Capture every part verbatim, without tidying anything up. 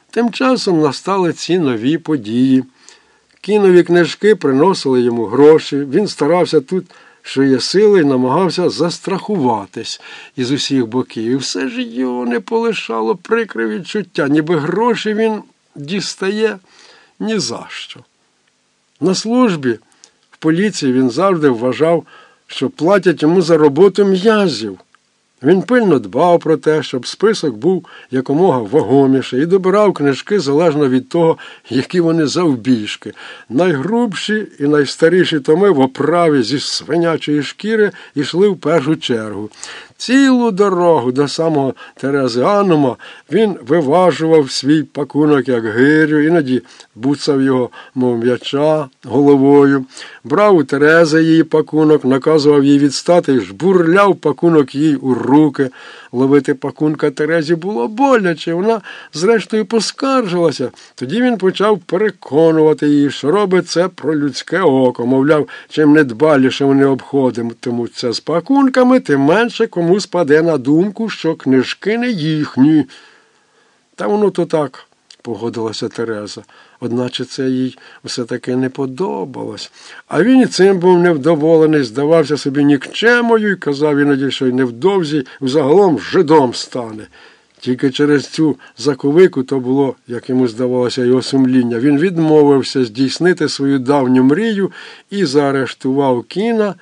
Тим часом настали ці нові події. Кінові книжки приносили йому гроші, він старався тут, що є сили, і намагався застрахуватись із усіх боків. І все ж його не полишало прикре відчуття, ніби гроші він дістає ні за що. На службі в поліції він завжди вважав, що платять йому за роботу м'язів. Він пильно дбав про те, щоб список був якомога вагоміший, і добирав книжки залежно від того, які вони завбільшки. Найгрубші і найстаріші томи в оправі зі свинячої шкіри йшли в першу чергу. Цілу дорогу до самого Терезіанума він виважував свій пакунок, як гирю, іноді буцав його, мов м'яча, головою. Брав у Терези її пакунок, наказував їй відстати і жбурляв пакунок їй у руки. Ловити пакунка Терезі було боляче, вона зрештою поскаржилася. Тоді він почав переконувати її, що робить це про людське око. Мовляв, чим недбаліше вони обходитимуться з пакунками, тим менше кому спаде на думку, що книжки не їхні. Та воно то так, погодилася Тереза. Одначе це їй все-таки не подобалось. А він і цим був невдоволений, здавався собі нікчемою і казав іноді, що й невдовзі взагалом жидом стане. Тільки через цю заковику то було, як йому здавалося, його сумління. Він відмовився здійснити свою давню мрію і заарештував Кіна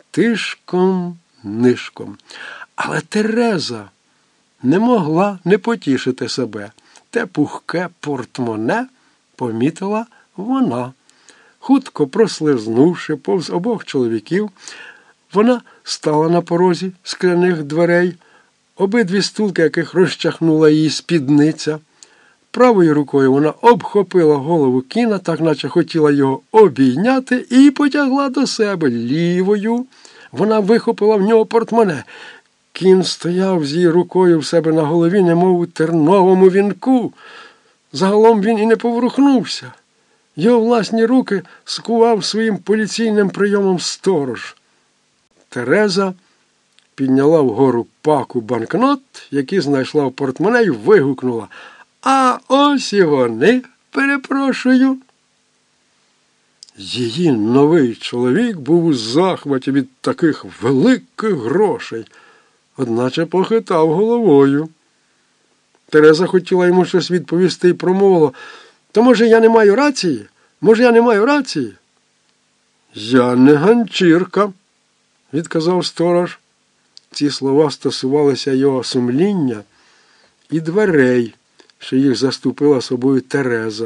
тишком-нишком. Але Тереза не могла не потішити себе. Те пухке портмоне помітила вона. Хутко прослизнувши повз обох чоловіків, вона стала на порозі скляних дверей, обидві стулки яких розчахнула її спідниця. Правою рукою вона обхопила голову Кіна, так наче хотіла його обійняти, і потягла до себе. Лівою вона вихопила в нього портмоне. Кін стояв з її рукою в себе на голові, немов у терновому вінку. Загалом він і не поворухнувся. Його власні руки скував своїм поліційним прийомом сторож. Тереза підняла вгору паку банкнот, які знайшла в портмоне, і вигукнула: «А ось і вони, перепрошую!» Її новий чоловік був у захваті від таких великих грошей, одначе похитав головою. Тереза хотіла йому щось відповісти і промовила: «То, може, я не маю рації? Може, я не маю рації?» «Я не ганчірка», – відказав сторож. Ці слова стосувалися його сумління і дверей, що їх заступила собою Тереза.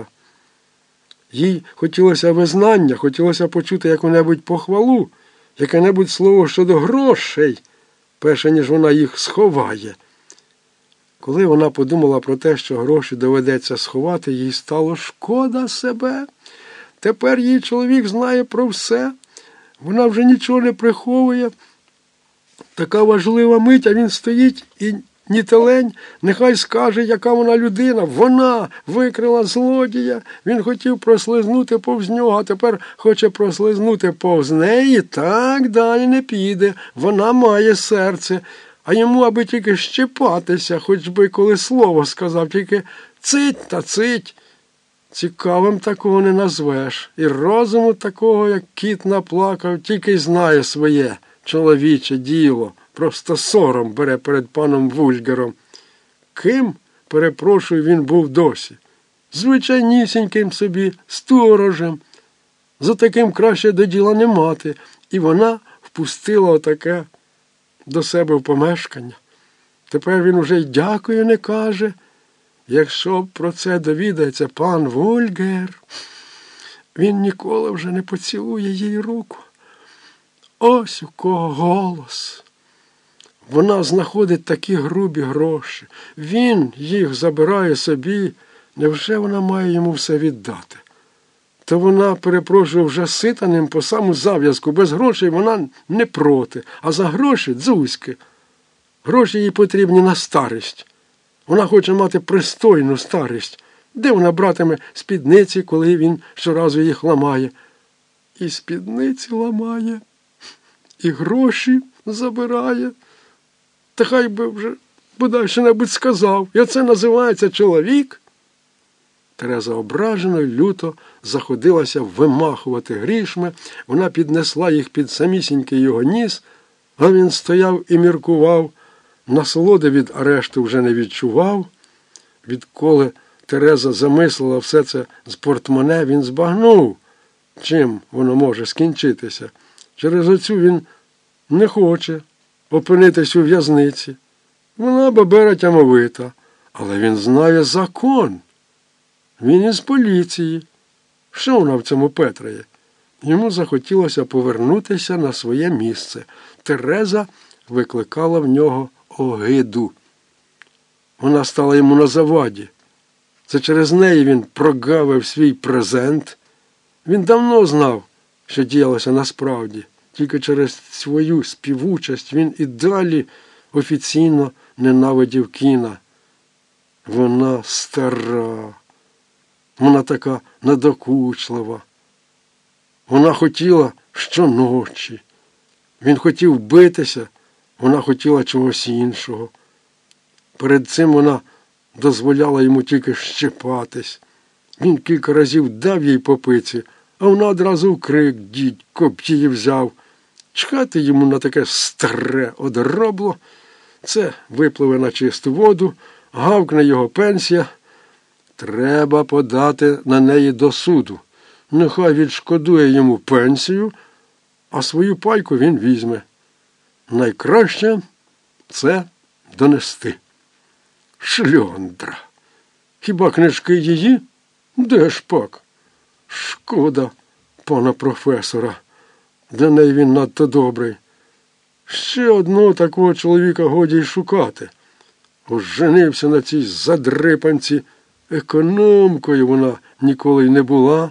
Їй хотілося визнання, хотілося почути яку-небудь похвалу, яке-небудь слово щодо грошей, перше, ніж вона їх сховає. Коли вона подумала про те, що гроші доведеться сховати, їй стало шкода себе. Тепер її чоловік знає про все. Вона вже нічого не приховує. Така важлива мить, а він стоїть і ні телень, нехай скаже, яка вона людина. Вона викрила злодія. Він хотів прослизнути повз нього, а тепер хоче прослизнути повз неї. Так далі не піде. Вона має серце. А йому аби тільки щепатися, хоч би коли слово сказав, тільки цить та цить. Цікавим такого не назвеш. І розуму такого, як кіт наплакав, тільки й знає своє чоловіче діло. Просто сором бере перед паном Вульгером. Ким, перепрошую, він був досі? Звичайнісіньким собі, сторожем. За таким краще до діла не мати. І вона впустила отаке до себе в помешкання. Тепер він уже й дякую не каже. Якщо про це довідається пан Вульгер, він ніколи вже не поцілує їй руку. Ось у кого голос. Вона знаходить такі грубі гроші. Він їх забирає собі. Невже вона має йому все віддати? То вона, перепрошую, вже сита ним по саму зав'язку. Без грошей вона не проти. А за гроші – дзузьки. Гроші їй потрібні на старість. Вона хоче мати пристойну старість. Де вона братиме спідниці, коли він щоразу їх ламає? І спідниці ламає, і гроші забирає. Та хай би вже бодай що-небудь сказав. І оце називається чоловік. Тереза ображено й люто заходилася вимахувати грішми, вона піднесла їх під самісінький його ніс, а він стояв і міркував, насолоди від арешту вже не відчував. Відколи Тереза замислила все це з портмоне, він збагнув, чим воно може скінчитися. Через оцю він не хоче опинитись у в'язниці. Вона бабера тямовита, але він знає закон. Він із поліції. Що вона в цьому петрає? Йому захотілося повернутися на своє місце. Тереза викликала в нього огиду. Вона стала йому на заваді. Це через неї він прогавив свій презент. Він давно знав, що діялося насправді. Тільки через свою співучасть він і далі офіційно ненавидів Кіна. Вона стара. Вона така надокучлива. Вона хотіла щоночі. Він хотів битися, вона хотіла чогось іншого. Перед цим вона дозволяла йому тільки щепатись. Він кілька разів дав їй по пиці, а вона одразу в крик: «Дідько б її взяв!» Чхати йому на таке старе одоробло. Це випливе на чисту воду, гавкне його пенсія. Треба подати на неї до суду. Нехай відшкодує йому пенсію, а свою пайку він візьме. Найкраще це донести. Шльондра. Хіба книжки її? Де ж пак? Шкода пана професора. Для неї він надто добрий. Ще одного такого чоловіка годі й шукати. Оженився на цій задрипанці. Економкою вона ніколи й не була.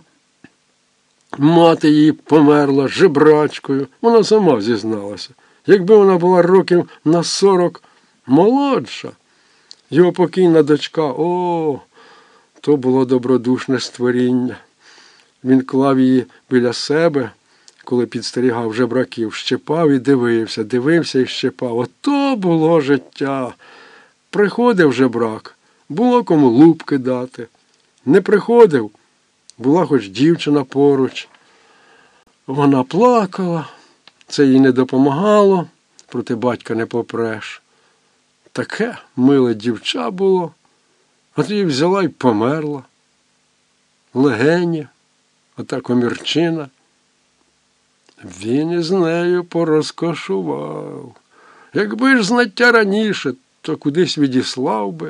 Мати її померла жебрачкою. Вона сама зізналася. Якби вона була років на сорок молодша. Його покійна дочка, о, то було добродушне створіння. Він клав її біля себе, коли підстерігав жебраків, щепав і дивився, дивився і щепав. Ото було життя. Приходив жебрак, було кому лупки дати. Не приходив, була хоч дівчина поруч. Вона плакала, це їй не допомагало, проти батька не попреш. Таке миле дівча було, от її взяла й померла. Легені, ота комірчина. Він із нею порозкошував. Якби ж знаття раніше, то кудись відіслав би.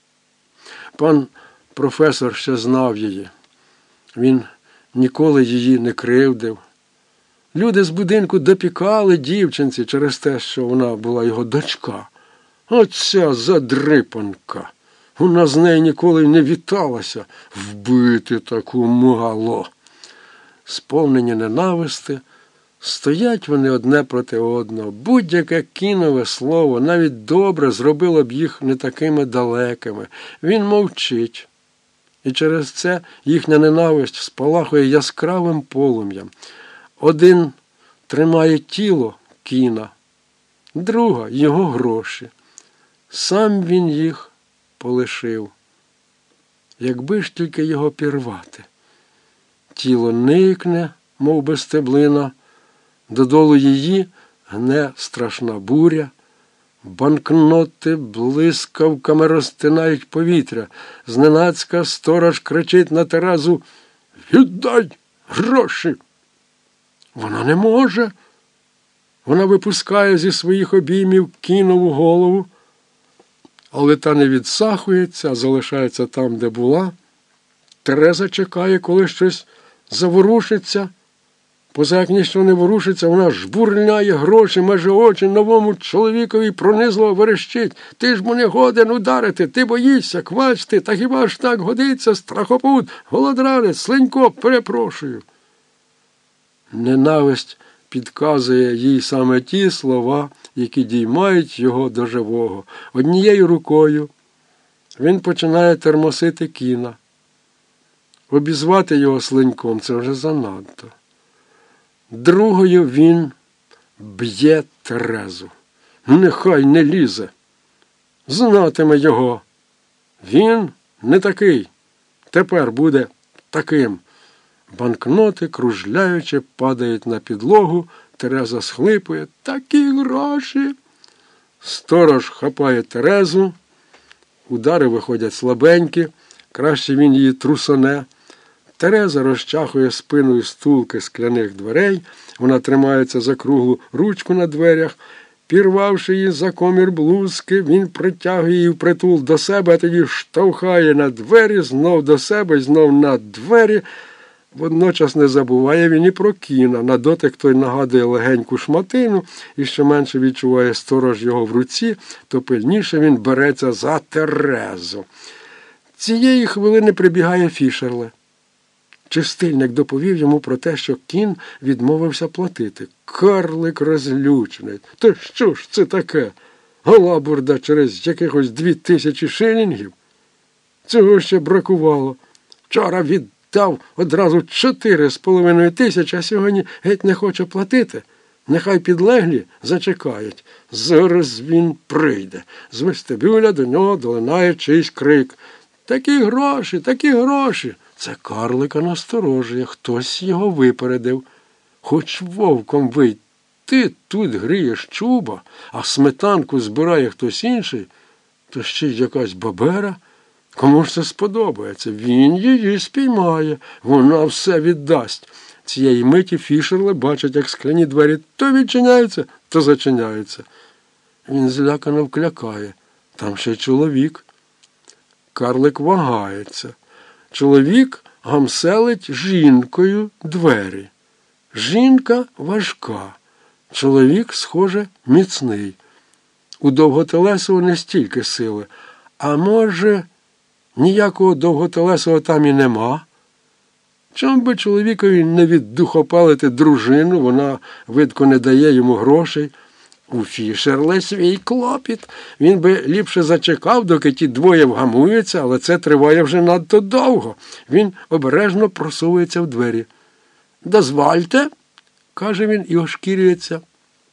Пан професор ще знав її. Він ніколи її не кривдив. Люди з будинку допікали дівчинці через те, що вона була його дочка. Оця задрипанка. Вона з нею ніколи не віталася. Вбити таку мало. Сповнені ненависти, стоять вони одне проти одного. Будь-яке кінове слово, навіть добре, зробило б їх не такими далекими. Він мовчить. І через це їхня ненависть спалахує яскравим полум'ям. Один тримає тіло Кіна, друга – його гроші. Сам він їх полишив. Якби ж тільки його пірвати. Тіло никне, мов би стеблина, додолу її гне страшна буря. Банкноти блискавками розтинають повітря. Зненацька сторож кричить на Терезу: «Віддай гроші!» Вона не може. Вона випускає зі своїх обіймів Кінову голову, але та не відсахується, а залишається там, де була. Тереза чекає, коли щось заворушиться. Поза як ніщо не ворушиться, вона жбурляє гроші, майже очі новому чоловікові пронизливо верещить. «Ти ж мене годен ударити, ти боїшся, квачти, та хіба ж так годиться, страхопут, голодранець, слинько, перепрошую». Ненависть підказує їй саме ті слова, які діймають його до живого. Однією рукою він починає термосити Кіна. Обізвати його слиньком – це вже занадто. Другою він б'є Терезу. Нехай не лізе. Знатиме його. Він не такий. Тепер буде таким. Банкноти, кружляючи, падають на підлогу. Тереза схлипує. Такі гроші. Сторож хапає Терезу. Удари виходять слабенькі. Краще він її трусоне. Тереза розчахує спиною стулки скляних дверей. Вона тримається за круглу ручку на дверях. Пірвавши її за комір блузки, він притягує її впритул до себе, а тоді штовхає на двері, знов до себе, знов на двері. Водночас не забуває він і про Кіна. На дотик той нагадує легеньку шматину, і що менше відчуває сторож його в руці, то пильніше він береться за Терезу. Цієї хвилини прибігає Фішерле. Чистильник доповів йому про те, що Кін відмовився платити. Карлик розлючений. Та що ж це таке? Галабурда через якихось дві тисячі шилінгів? Цього ще бракувало. Вчора віддав одразу чотири з половиною тисячі, а сьогодні геть не хоче платити. Нехай підлеглі зачекають. Зараз він прийде. З вестибюля до нього долинає чийсь крик. Такі гроші, такі гроші. Це карлика насторожує, хтось його випередив. Хоч вовком вий, ти тут грієш чуба, а сметанку збирає хтось інший, то ще й якась бабера. Кому ж це сподобається? Він її спіймає, вона все віддасть. Цієї миті Фішерле бачить, як скляні двері то відчиняються, то зачиняються. Він злякано вклякає. Там ще чоловік. Карлик вагається. Чоловік гамселить жінкою двері. Жінка важка. Чоловік, схоже, міцний. У Довготелесого не стільки сили. А може, ніякого Довготелесого там і нема? Чом би чоловікові не віддухопалити дружину, вона, видко, не дає йому грошей. У Фішерле свій клопіт. Він би ліпше зачекав, доки ті двоє вгамуються, але це триває вже надто довго. Він обережно просовується в двері. «Дозвольте», – каже він і ошкірюється.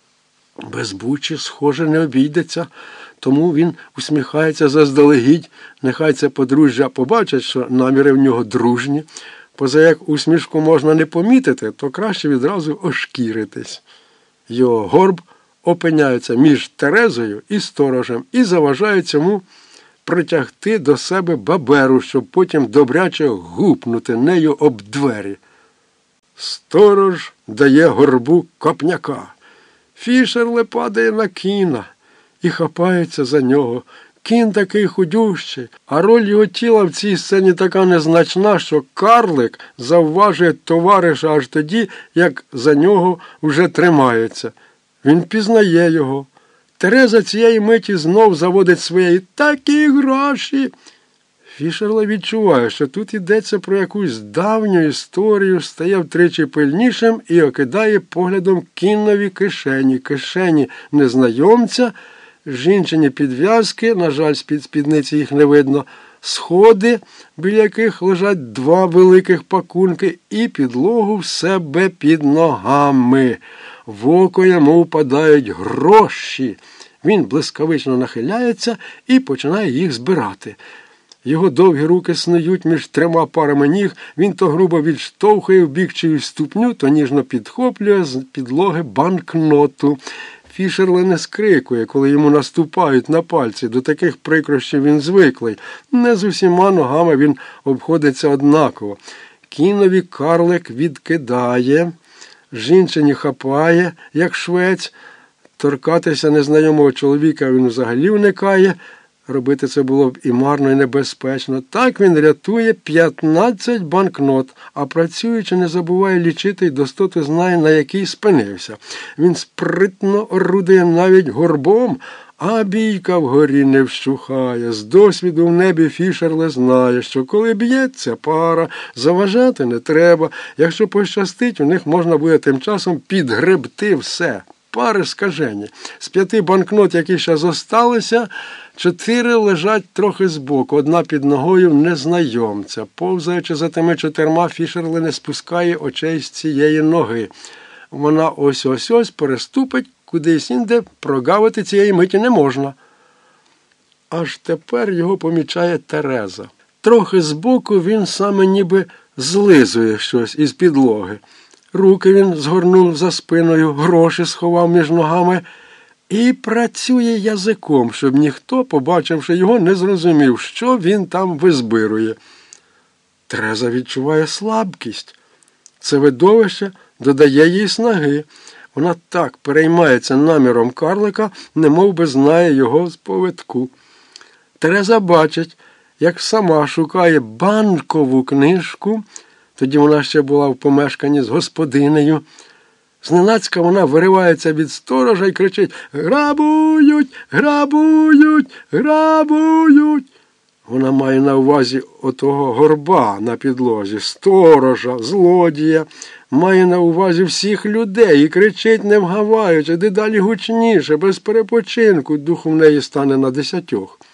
Без бучі, схоже, не обійдеться, тому він усміхається заздалегідь. Нехай це подружжя побачать, що наміри в нього дружні. Поза як усмішку можна не помітити, то краще відразу ошкіритись. Його горб опиняються між Терезою і сторожем і заважають йому притягти до себе баберу, щоб потім добряче гупнути нею об двері. Сторож дає горбу копняка. Фішерле падає на Кіна і хапається за нього. Кін такий худющий, а роль його тіла в цій сцені така незначна, що карлик завважує товариша аж тоді, як за нього вже тримається. Він пізнає його. Тереза цієї миті знов заводить свої «такі гроші». Фішерле відчуває, що тут йдеться про якусь давню історію, стає втричі пильнішим і окидає поглядом Кінові кишені. Кишені незнайомця, жінчині підв'язки, на жаль, з-під спідниці їх не видно, сходи, біля яких лежать два великих пакунки, і підлогу в себе під ногами. В око йому впадають гроші. Він блискавично нахиляється і починає їх збирати. Його довгі руки снують між трьома парами ніг, він то грубо відштовхує в бік чиюсь ступню, то ніжно підхоплює з підлоги банкноту. Фішерле не скрикує, коли йому наступають на пальці. До таких прикрощів він звиклий. Не з усіма ногами він обходиться однаково. Кінові карлик відкидає, жінчині хапає, як швець. Торкатися незнайомого чоловіка він взагалі уникає. Робити це було б і марно, і небезпечно. Так він рятує п'ятнадцять банкнот, а працюючи не забуває лічити й достоти знає, на якій спинився. Він спритно орудує навіть горбом, а бійка вгорі не вщухає. З досвіду в небі Фішерле знає, що коли б'ється пара, заважати не треба. Якщо пощастить, у них можна буде тим часом підгребти все. Пари скажені. З п'яти банкнот, які ще зосталися, чотири лежать трохи збоку, одна під ногою незнайомця. Повзаючи за тими чотирма, Фішерле не спускає очей з цієї ноги. Вона ось-ось-ось переступить, кудись інде, прогавити цієї миті не можна. Аж тепер його помічає Тереза. Трохи збоку він саме ніби злизує щось із підлоги. Руки він згорнув за спиною, гроші сховав між ногами і працює язиком, щоб ніхто, побачивши його, не зрозумів, що він там визбирує. Тереза відчуває слабкість. Це видовище додає їй снаги. Вона так переймається наміром карлика, немов би знає його з повідку. Тереза бачить, як сама шукає банкову книжку, тоді вона ще була в помешканні з господинею. Зненацька вона виривається від сторожа і кричить: «Грабують! Грабують! Грабують!» Вона має на увазі отого горба на підлозі, сторожа, злодія, має на увазі всіх людей і кричить, не вгаваючи, дедалі гучніше, без перепочинку, дух в неї стане на десятьох.